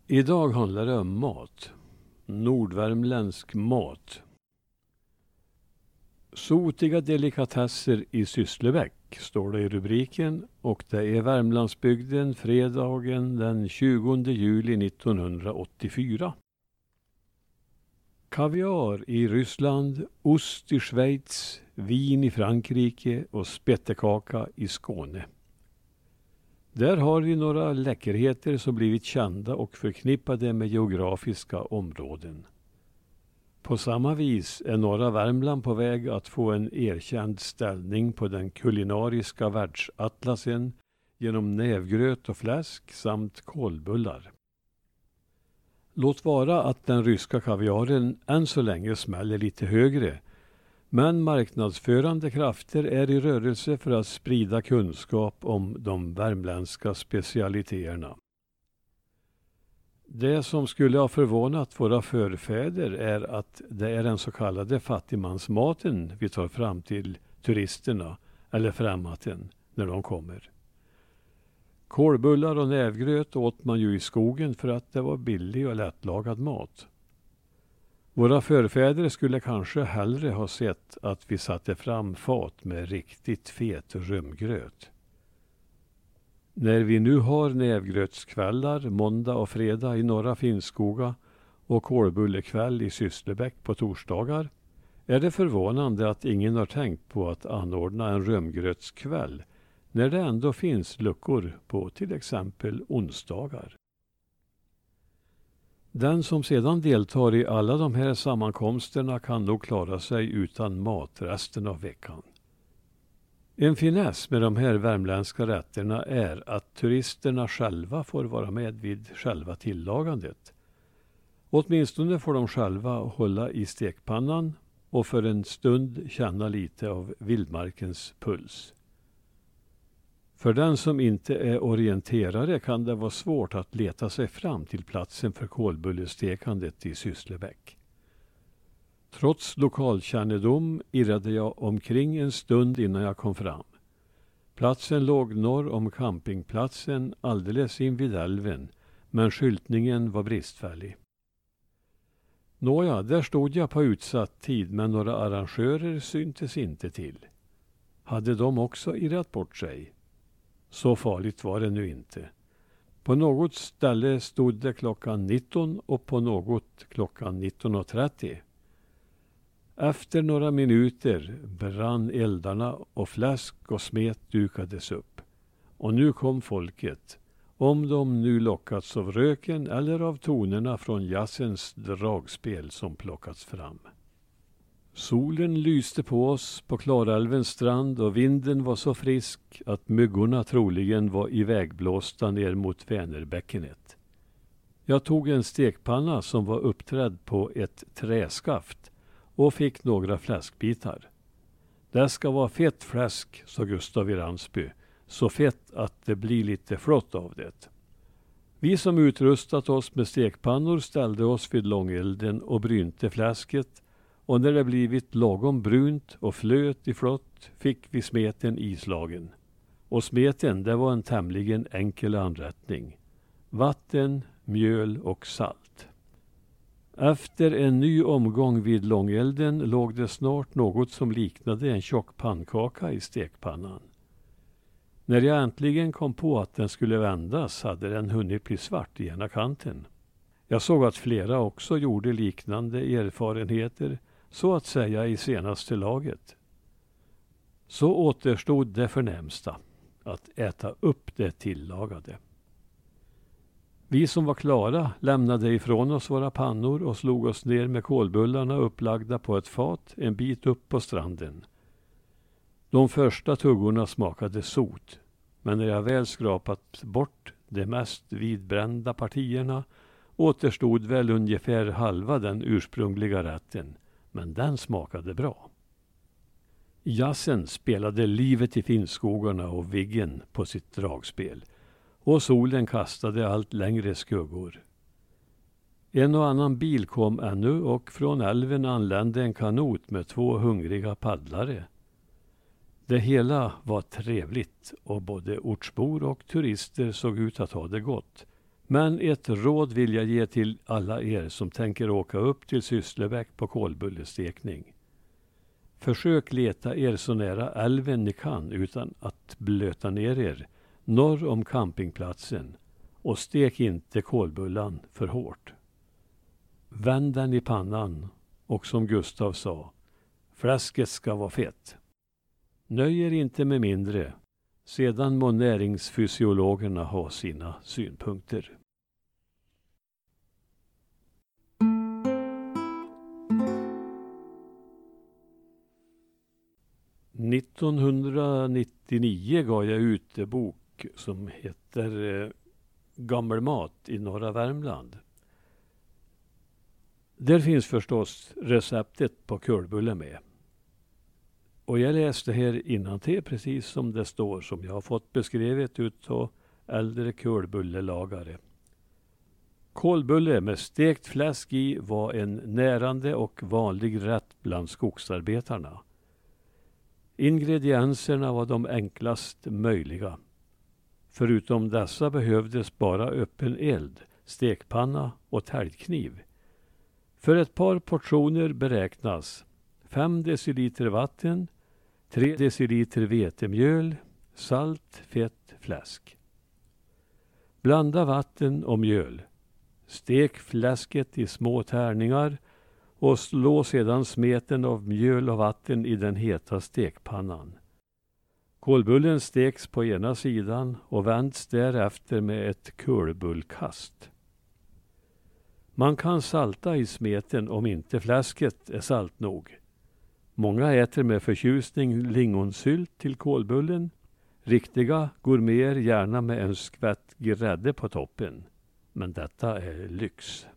Idag handlar det om mat. Nordvärmländsk mat. Sotiga delikatesser i Sysslebäck står det i rubriken, och det är Värmlandsbygden fredagen den 20 juli 1984. Kaviar i Ryssland, ost i Schweiz, vin i Frankrike och spettekaka i Skåne. Där har vi några läckerheter som blivit kända och förknippade med geografiska områden. På samma vis är norra Värmland på väg att få en erkänd ställning på den kulinariska världsatlasen genom nävgröt och fläsk samt kålbullar. Låt vara att den ryska kaviaren än så länge smäller lite högre, men marknadsförande krafter är i rörelse för att sprida kunskap om de värmländska specialiteterna. Det som skulle ha förvånat våra förfäder är att det är den så kallade fattigmansmaten vi tar fram till turisterna eller främmaten när de kommer. Kålbullar och nävgröt åt man ju i skogen för att det var billig och lättlagad mat. Våra förfäder skulle kanske hellre ha sett att vi satte fram fat med riktigt fet rumgröt. När vi nu har nävgrötskvällar måndag och fredag i norra Finnskoga och kålbullekväll i Sysslebäck på torsdagar, är det förvånande att ingen har tänkt på att anordna en rumgrötskväll när det ändå finns luckor på till exempel onsdagar. Den som sedan deltar i alla de här sammankomsterna kan nog klara sig utan mat resten av veckan. En finess med de här värmländska rätterna är att turisterna själva får vara med vid själva tillagandet. Åtminstone får de själva hålla i stekpannan och för en stund känna lite av vildmarkens puls. För den som inte är orienterare kan det vara svårt att leta sig fram till platsen för kålbullestekandet i Sysslebäck. Trots lokalkännedom irrade jag omkring en stund innan jag kom fram. Platsen låg norr om campingplatsen alldeles invid älven, men skyltningen var bristfällig. Nåja, där stod jag på utsatt tid, men några arrangörer syntes inte till. Hade de också irrat bort sig? Så farligt var det nu inte. På något ställe stod det klockan 19 och på något klockan 19.30. Efter några minuter brann eldarna och fläsk och smet dukades upp. Och nu kom folket, om de nu lockats av röken eller av tonerna från jazzens dragspel som plockats fram. Solen lyste på oss på Klarälvens strand och vinden var så frisk att myggorna troligen var ivägblåsta ner mot Vänerbäckenet. Jag tog en stekpanna som var uppträdd på ett träskaft och fick några fläskbitar. Det ska vara fett fläsk, sa Gustav i Ransby, så fett att det blir lite flott av det. Vi som utrustat oss med stekpannor ställde oss vid långelden och brynte fläsket, och när det blivit lagom brunt och flöt i flott fick vi smeten islagen. Och smeten, det var en tämligen enkel anrättning. Vatten, mjöl och salt. Efter en ny omgång vid långelden låg det snart något som liknade en tjock pannkaka i stekpannan. När jag äntligen kom på att den skulle vändas hade den hunnit bli svart i ena kanten. Jag såg att flera också gjorde liknande erfarenheter, så att säga i senaste laget. Så återstod det förnämsta, att äta upp det tillagade. Vi som var klara lämnade ifrån oss våra pannor och slog oss ner med kålbullarna upplagda på ett fat en bit upp på stranden. De första tuggorna smakade sot, men när jag väl skrapat bort de mest vidbrända partierna återstod väl ungefär halva den ursprungliga rätten, men den smakade bra. Jazzen spelade livet i Finnskogarna och Viggen på sitt dragspel, och solen kastade allt längre skuggor. En och annan bil kom ännu och från älven anlände en kanot med 2 hungriga paddlare. Det hela var trevligt och både ortsbor och turister såg ut att ha det gott, Men ett råd vill jag ge till alla er som tänker åka upp till Sysslebäck på kålbullestekning. Försök leta er så nära älven ni kan utan att blöta ner er norr om campingplatsen och stek inte kålbullan för hårt. Vänd den i pannan och som Gustav sa, fläsket ska vara fett. Nöj er inte med mindre, sedan må näringsfysiologerna ha sina synpunkter. –1999 gav jag ut en bok som heter Gammelmat i norra Värmland. Där finns förstås receptet på kålbulle med. Och jag läste här innantill precis som det står, som jag har fått beskrivet utav äldre kålbullelagare. Kålbulle med stekt fläsk i var en närande och vanlig rätt bland skogsarbetarna. Ingredienserna var de enklast möjliga. Förutom dessa behövdes bara öppen eld, stekpanna och täljkniv. För ett par portioner beräknas 5 deciliter vatten, 3 deciliter vetemjöl, salt, fett, fläsk. Blanda vatten och mjöl. Stek fläsket i små tärningar och slå sedan smeten av mjöl och vatten i den heta stekpannan. Kålbullen steks på ena sidan och vänds därefter med ett kålbullkast. Man kan salta i smeten om inte fläsket är salt nog. Många äter med förtjusning lingonsylt till kålbullen. Riktiga gourmeter gärna med en skvätt grädde på toppen. Men detta är lyx.